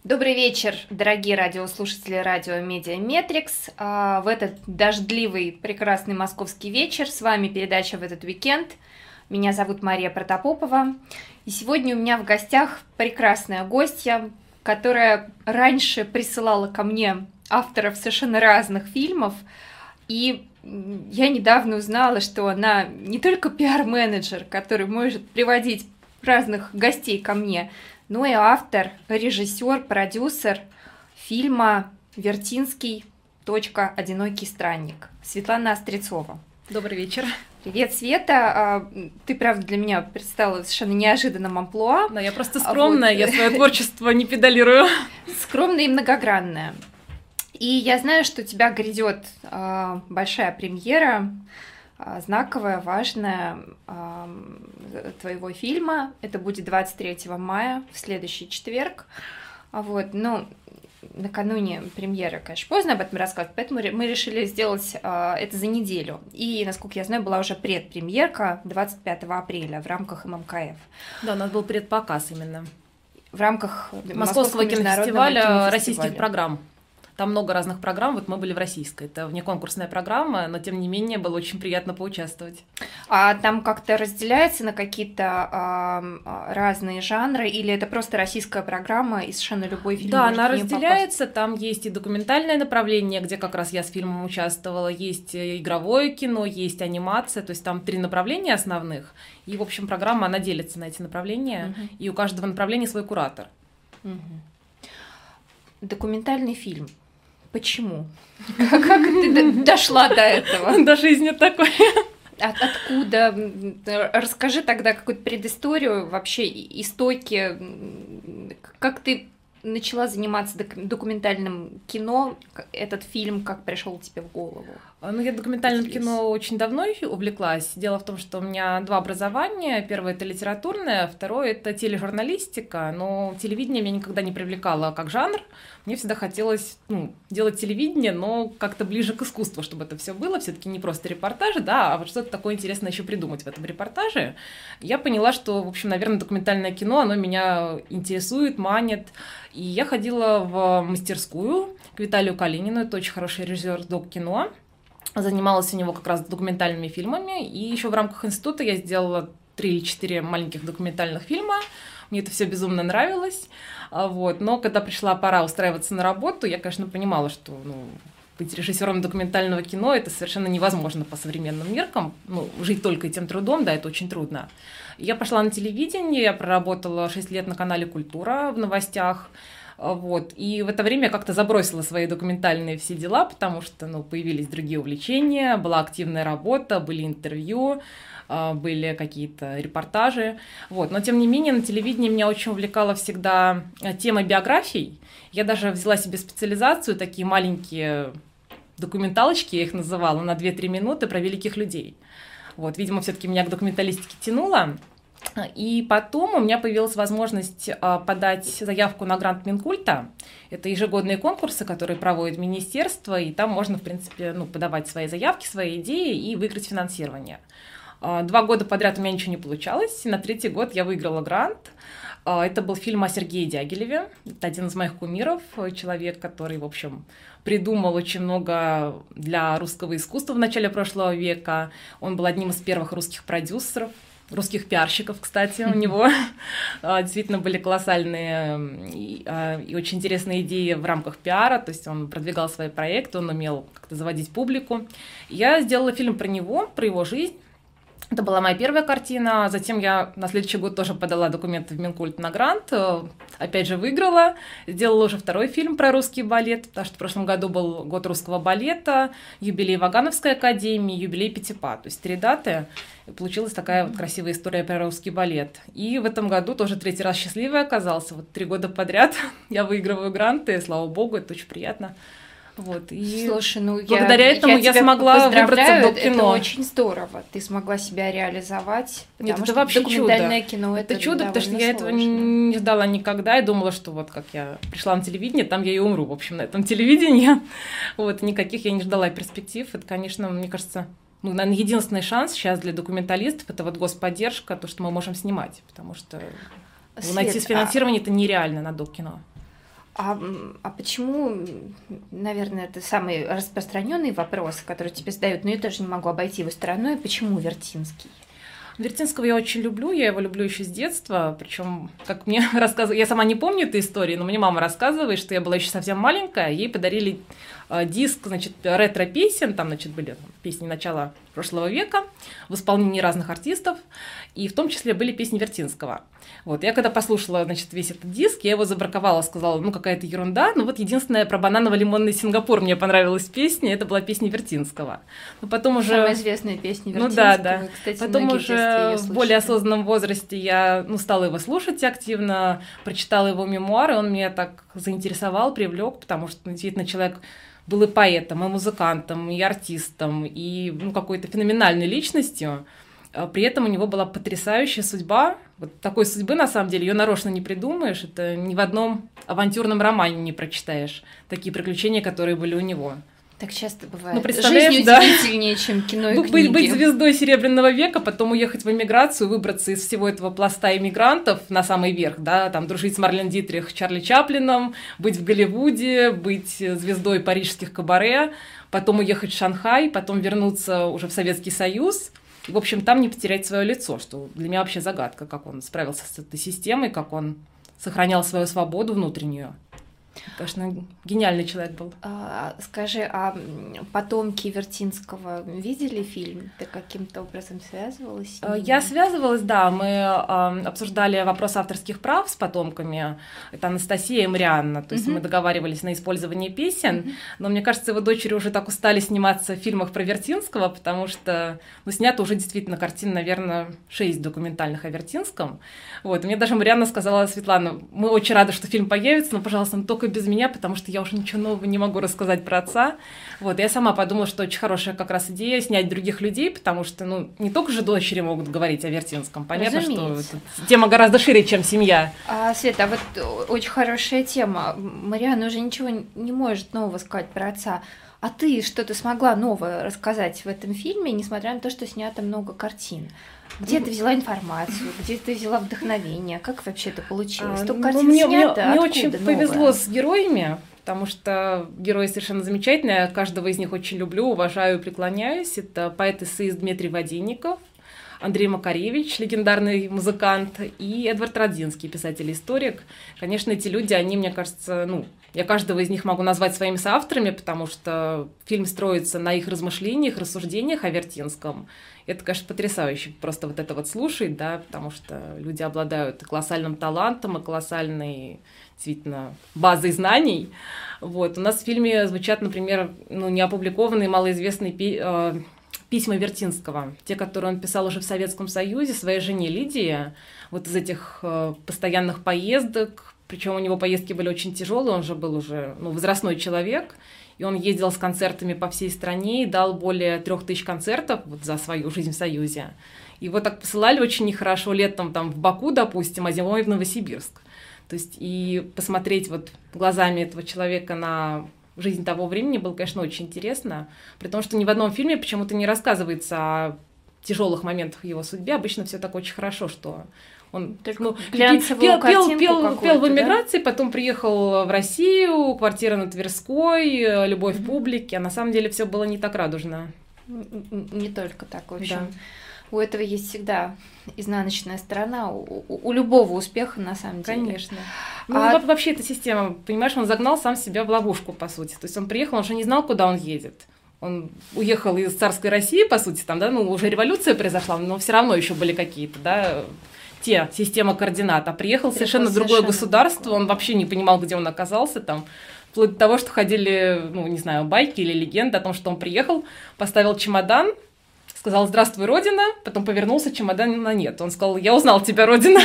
Добрый вечер, дорогие радиослушатели радио Медиаметрикс. В этот дождливый, прекрасный московский вечер с вами передача «В этот уикенд». Меня зовут Мария Протопопова. И сегодня у меня в гостях прекрасная гостья, которая раньше присылала ко мне авторов совершенно разных фильмов. И я недавно узнала, что она не только пиар-менеджер, который может приводить разных гостей ко мне, но и автор, режиссер, продюсер фильма «Вертинский. Одинокий странник» Светлана Острецова. Добрый вечер. Привет, Света. Ты, правда, для меня предстала в совершенно неожиданном амплуа. Да, я просто скромная, я свое творчество не педалирую. Скромная и многогранная. И я знаю, что у тебя грядет большая премьера, знаковая, важная, твоего фильма. Это будет 23 мая, в следующий четверг. Накануне премьеры, конечно, поздно об этом рассказывать, поэтому мы решили сделать это за неделю. И, насколько я знаю, была уже предпремьерка 25 апреля в рамках ММКФ. Да, у нас был предпоказ именно. В рамках Московского кинофестиваля российских программ. Там много разных программ, вот мы были в российской. Это внеконкурсная программа, но тем не менее было очень приятно поучаствовать. А там как-то разделяется на какие-то разные жанры, или это просто российская программа и совершенно любой фильм? Да, она разделяется, там есть и документальное направление, где как раз я с фильмом участвовала, есть игровое кино, есть анимация, то есть там 3 направления основных. И, в общем, программа, она делится на эти направления, и у каждого направления свой куратор. Документальный фильм. Почему? Как ты дошла до этого? До жизни такой. Откуда? Расскажи тогда какую-то предысторию, вообще истоки. Как ты начала заниматься документальным кино? Этот фильм как пришел тебе в голову? Я документальным кино очень давно увлеклась. Дело в том, что у меня 2 образования. Первое — это литературное, второе — это тележурналистика. Но телевидение меня никогда не привлекало как жанр. Мне всегда хотелось делать телевидение, но как-то ближе к искусству, чтобы это все было. Все-таки не просто репортажи, да, а вот что-то такое интересное еще придумать в этом репортаже. Я поняла, что, в общем, наверное, документальное кино, оно меня интересует, манит. И я ходила в мастерскую к Виталию Калинину, это очень хороший режиссер док-кино. Занималась у него как раз документальными фильмами, и еще в рамках института я сделала 3 или 4 маленьких документальных фильма. Мне это все безумно нравилось. Но когда пришла пора устраиваться на работу, я, конечно, понимала, что быть режиссером документального кино — это совершенно невозможно по современным меркам. Жить только этим трудом, да, это очень трудно. Я пошла на телевидение, я проработала 6 лет на канале «Культура» в новостях. И в это время я как-то забросила свои документальные все дела, потому что появились другие увлечения, была активная работа, были интервью, были какие-то репортажи. Но тем не менее на телевидении меня очень увлекала всегда тема биографий. Я даже взяла себе специализацию, такие маленькие документалочки, я их называла, на 2-3 минуты про великих людей. Видимо, все-таки меня к документалистике тянуло. И потом у меня появилась возможность подать заявку на грант Минкульта. Это ежегодные конкурсы, которые проводит министерство, и там можно, в принципе, подавать свои заявки, свои идеи и выиграть финансирование. 2 года подряд у меня ничего не получалось, и на 3-й год я выиграла грант. Это был фильм о Сергее Дягилеве. Это один из моих кумиров, человек, который, в общем, придумал очень много для русского искусства в начале прошлого века. Он был одним из первых русских продюсеров, русских пиарщиков, кстати, у него действительно были колоссальные и очень интересные идеи в рамках пиара, то есть он продвигал свои проекты, он умел как-то заводить публику. Я сделала фильм про него, про его жизнь. Это была моя первая картина, затем я на следующий год тоже подала документы в Минкульт на грант, опять же выиграла, сделала уже 2-й фильм про русский балет, потому что в прошлом году был год русского балета, юбилей Вагановской академии, юбилей Пятипа, то есть 3 даты, и получилась такая красивая история про русский балет. И в этом году тоже 3-й раз счастливой оказался, 3 года подряд я выигрываю гранты, слава богу, это очень приятно. Слушай, благодаря этому я смогла выбраться в док-кино. Это очень здорово. Ты смогла себя реализовать. Нет, это вообще документальное чудо. кино это чудо, потому что я этого не ждала никогда. И думала, что как я пришла на телевидение, там я и умру, в общем, на этом телевидении. Никаких я не ждала перспектив. Это, конечно, мне кажется, наверное, единственный шанс сейчас для документалистов — это господдержка, то, что мы можем снимать. Потому что найти финансирование это нереально на док-кино. А почему, наверное, это самый распространенный вопрос, который тебе задают, но я тоже не могу обойти его стороной, почему Вертинский? Вертинского я очень люблю, я его люблю еще с детства, причем, как мне рассказывают, я сама не помню этой истории, но мне мама рассказывает, что я была еще совсем маленькая, ей подарили диск, значит, ретро-песен, там, значит, были песни начала прошлого века в исполнении разных артистов, и в том числе были песни Вертинского. Вот, я когда послушала, значит, весь этот диск, я его забраковала, сказала, ну, какая-то ерунда, но вот единственная про бананово-лимонный Сингапур мне понравилась песня, это была песня Вертинского. Но потом уже... Самая известная песня Вертинского. Ну да. Кстати, потом уже в более осознанном возрасте я, стала его слушать активно, прочитала его мемуары, он меня так заинтересовал, привлек, потому что, действительно, человек был и поэтом, и музыкантом, и артистом, и какой-то феноменальной личностью. При этом у него была потрясающая судьба. Вот такой судьбы, на самом деле, ее нарочно не придумаешь. Это ни в одном авантюрном романе не прочитаешь. Такие приключения, которые были у него. Так часто бывает. Ну, представляешь, жизнь удивительнее, чем кино и книги. Быть звездой Серебряного века, потом уехать в эмиграцию, выбраться из всего этого пласта иммигрантов на самый верх, да, там дружить с Марлен Дитрих, Чарли Чаплином, быть в Голливуде, быть звездой парижских кабаре, потом уехать в Шанхай, потом вернуться уже в Советский Союз. В общем, там не потерять свое лицо, что для меня вообще загадка, как он справился с этой системой, как он сохранял свою свободу внутреннюю. Конечно, гениальный человек был. Скажи, а потомки Вертинского видели фильм? Ты каким-то образом связывалась с ним? Я связывалась, да. Мы обсуждали вопрос авторских прав с потомками. Это Анастасия и Марианна. То есть мы договаривались на использование песен. Но мне кажется, его дочери уже так устали сниматься в фильмах про Вертинского, потому что снято уже действительно картин, наверное, 6 документальных о Вертинском. Вот. И мне даже Марианна сказала: Светлана, мы очень рады, что фильм появится, но, пожалуйста, только без меня, потому что я уже ничего нового не могу рассказать про отца. Вот, я сама подумала, что очень хорошая как раз идея снять других людей, потому что, не только же дочери могут говорить о Вертинском. Понятно, что тема гораздо шире, чем семья. Света, вот очень хорошая тема. Марианна уже ничего не может нового сказать про отца. А ты что-то смогла новое рассказать в этом фильме, несмотря на то, что снято много картин? Где ты взяла информацию, где ты взяла вдохновение? Как вообще это получилось? Столько картин снято, мне очень повезло с героями, потому что герои совершенно замечательные. Я каждого из них очень люблю, уважаю и преклоняюсь. Это поэт-эссеист Дмитрий Воденников, Андрей Макаревич, легендарный музыкант, и Эдвард Радзинский, писатель-историк. Конечно, эти люди, они, мне кажется, я каждого из них могу назвать своими соавторами, потому что фильм строится на их размышлениях, рассуждениях о Вертинском. Это, конечно, потрясающе просто вот это вот слушать, да, потому что люди обладают и колоссальным талантом, и колоссальной, действительно, базой знаний. Вот. У нас в фильме звучат, например, неопубликованные, малоизвестные письма Вертинского, те, которые он писал уже в Советском Союзе своей жене Лидии, вот из этих постоянных поездок, причем у него поездки были очень тяжелые, он же был уже возрастной человек, и он ездил с концертами по всей стране и дал более 3000 концертов вот за свою жизнь в Союзе. Его так посылали очень нехорошо летом там, в Баку, допустим, а зимой в Новосибирск. То есть и посмотреть вот глазами этого человека на жизнь того времени было, конечно, очень интересно, при том, что ни в одном фильме почему-то не рассказывается о тяжелых моментах в его судьбе. Обычно все так очень хорошо, что он пел в эмиграции, да? Потом приехал в Россию, квартира на Тверской, любовь в публике. А на самом деле все было не так радужно. Не только так, в общем. Да. У этого есть всегда изнаночная сторона, у любого успеха, на самом деле. Конечно. Вообще эта система, понимаешь, он загнал сам себя в ловушку, по сути. То есть он приехал, он же не знал, куда он едет. Он уехал из царской России, по сути, там, да, уже революция произошла, но все равно еще были какие-то, да, система координат. А приехал совершенно другое государство, он вообще не понимал, где он оказался там. Вплоть до того, что ходили, не знаю, байки или легенды о том, что он приехал, поставил чемодан, сказал: «Здравствуй, Родина», потом повернулся, чемодана нет. Он сказал: «Я узнал тебя, Родина».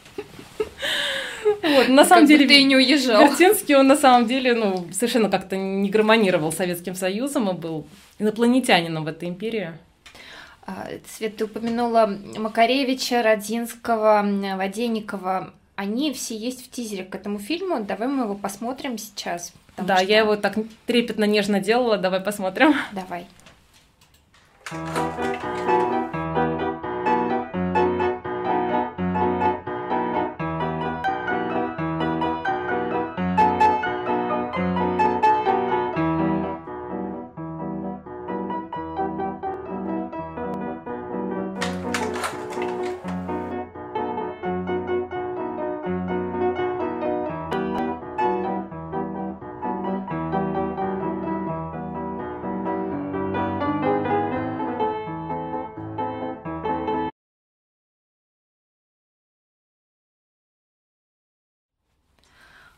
Вот, на самом деле, ты не уезжал. Вертинский, он на самом деле, совершенно как-то не гармонировал с Советским Союзом и был инопланетянином в этой империи. Свет, ты упомянула Макаревича, Радзинского, Воденникова. Они все есть в тизере к этому фильму. Давай мы его посмотрим сейчас. Да, я его так трепетно, нежно делала. Давай посмотрим. Давай.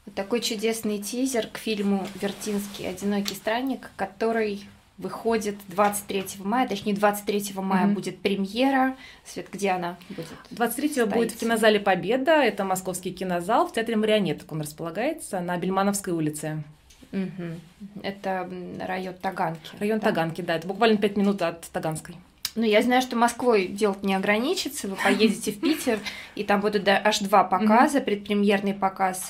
Вот такой чудесный тизер к фильму «Вертинский. Одинокий странник», который выходит 23 мая, точнее 23 мая будет премьера. Свет, где она будет? 23-го будет в кинозале «Победа», это московский кинозал, в театре «Марионеток» он располагается на Бельмановской улице. Это район Таганки. Район Таганки, да, это буквально 5 минут от Таганской. Ну, я знаю, что Москвой делать не ограничится, вы поедете в Питер, и там будут аж 2 показа, предпремьерный показ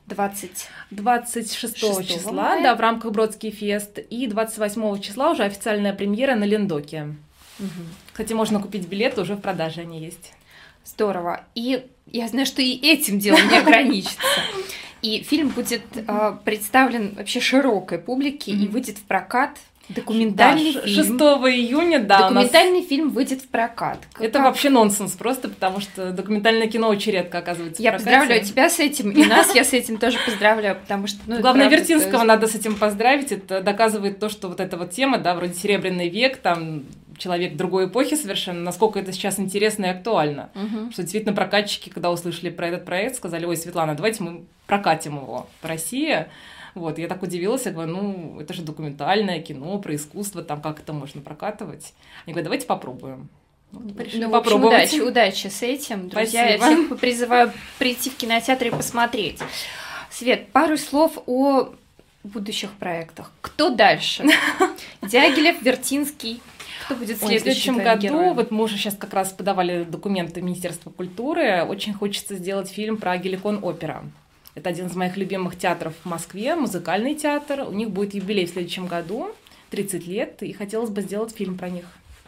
26 числа, мая. Да, в рамках Бродский фест, и 28 числа уже официальная премьера на Линдоке. Кстати, можно купить билеты, уже в продаже они есть. Здорово. И я знаю, что и этим делом не ограничится. И фильм будет представлен вообще широкой публике и выйдет в прокат. Документальный фильм. 6 июня, да. Документальный фильм выйдет в прокат. Это вообще нонсенс просто, потому что документальное кино очень редко оказывается в Я прокате. поздравляю тебя с этим, и нас я с этим тоже поздравляю, потому что... Главное, Вертинского надо с этим поздравить, это доказывает то, что вот эта вот тема, да, вроде Серебряный век, там, человек другой эпохи совершенно, насколько это сейчас интересно и актуально. Что действительно прокатчики, когда услышали про этот проект, сказали: ой, Светлана, давайте мы прокатим его по России. Вот, я так удивилась, я говорю, ну, это же документальное кино про искусство, там как это можно прокатывать? Они говорят, давайте попробуем. Ну, попробовать. Удачи с этим, друзья. Спасибо. Я всех призываю прийти в кинотеатр и посмотреть. Свет, пару слов о будущих проектах. Кто дальше? Дягилев, Вертинский. Кто будет следующим? В следующем году, героем? вот мы уже сейчас как раз подавали документы в Министерство культуры, очень хочется сделать фильм про Геликон опера. Это один из моих любимых театров в Москве, музыкальный театр. У них будет юбилей в следующем году, 30 лет, и хотелось бы сделать фильм про них.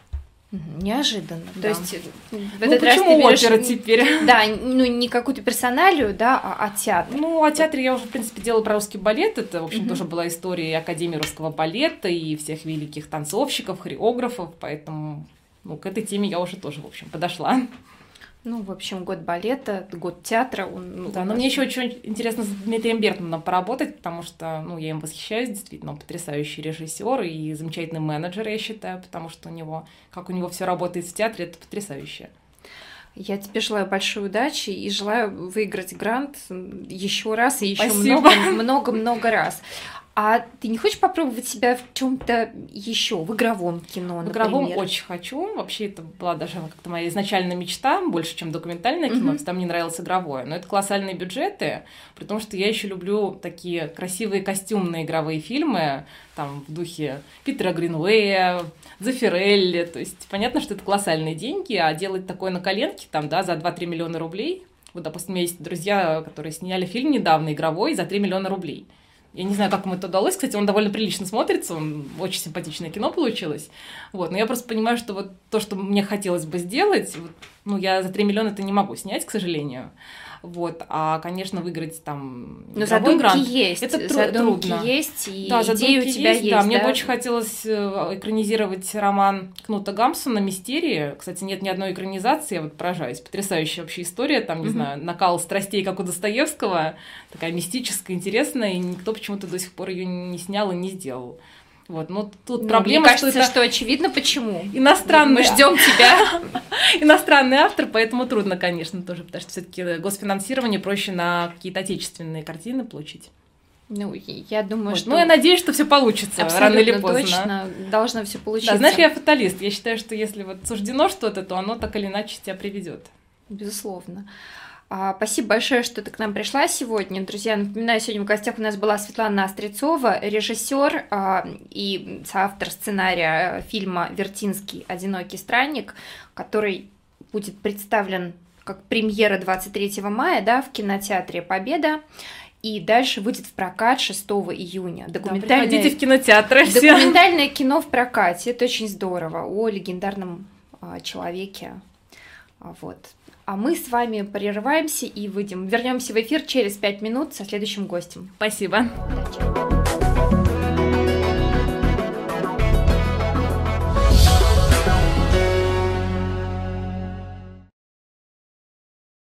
Неожиданно. Да. То есть в этот раз почему опера теперь? Да, ну не какую-то персоналию, да, а театр. Ну, о театре я уже, в принципе, делала про русский балет. Это, в общем, тоже была история и Академии русского балета, и всех великих танцовщиков, хореографов, поэтому к этой теме я уже тоже, в общем, подошла. Ну, в общем, год балета, год театра. Да, но мне еще очень интересно с Дмитрием Бертманом поработать, потому что, я им восхищаюсь, действительно, он потрясающий режиссер и замечательный менеджер, я считаю, потому что как у него все работает в театре, это потрясающе. Я тебе желаю большой удачи и желаю выиграть грант еще раз и еще Спасибо. много-много раз. А ты не хочешь попробовать себя в чем-то еще, в игровом кино, например? В игровом очень хочу. Вообще, это была даже как-то моя изначальная мечта, больше, чем документальное кино, потому что мне нравилось игровое. Но это колоссальные бюджеты, при том, что я еще люблю такие красивые костюмные игровые фильмы, там, в духе Питера Гринвея, Дзефирелли. То есть, понятно, что это колоссальные деньги, а делать такое на коленке, там, да, за 2-3 миллиона рублей. Вот, допустим, у меня есть друзья, которые сняли фильм недавно игровой за 3 миллиона рублей. Я не знаю, как ему это удалось. Кстати, он довольно прилично смотрится, очень симпатичное кино получилось. Вот. Но я просто понимаю, что вот то, что мне хотелось бы сделать, я за 3 миллиона это не могу снять, к сожалению. Вот. А, конечно, выиграть там игровой грант. Есть. Это задумки трудно. Есть, и да, идеи у тебя есть. Да, мне бы очень хотелось экранизировать роман Кнута Гамсуна «Мистерии». Кстати, нет ни одной экранизации, я вот поражаюсь. Потрясающая вообще история, там, не знаю, накал страстей, как у Достоевского, такая мистическая, интересная, и никто почему-то до сих пор ее не снял и не сделал. Вот, но тут проблема, мне кажется, что очевидно почему. Иностранный. Мы ждем тебя. Иностранный автор, поэтому трудно, конечно, тоже, потому что все-таки госфинансирование проще на какие-то отечественные картины получить. Я думаю, что... я надеюсь, что все получится рано или поздно. Точно, должно все получиться. Да, знаешь, я фаталист. Я считаю, что если суждено что-то, то оно так или иначе тебя приведет. Безусловно. Спасибо большое, что ты к нам пришла сегодня. Друзья, напоминаю, сегодня в гостях у нас была Светлана Острецова, режиссер и соавтор сценария фильма «Вертинский. Одинокий странник», который будет представлен как премьера 23 мая, да, в кинотеатре «Победа». И дальше выйдет в прокат 6 июня. Приходите в кинотеатры. Документальное кино в прокате. Это очень здорово. О легендарном человеке. Вот. А мы с вами прерываемся и вернемся в эфир через 5 минут со следующим гостем. Спасибо. Удачи.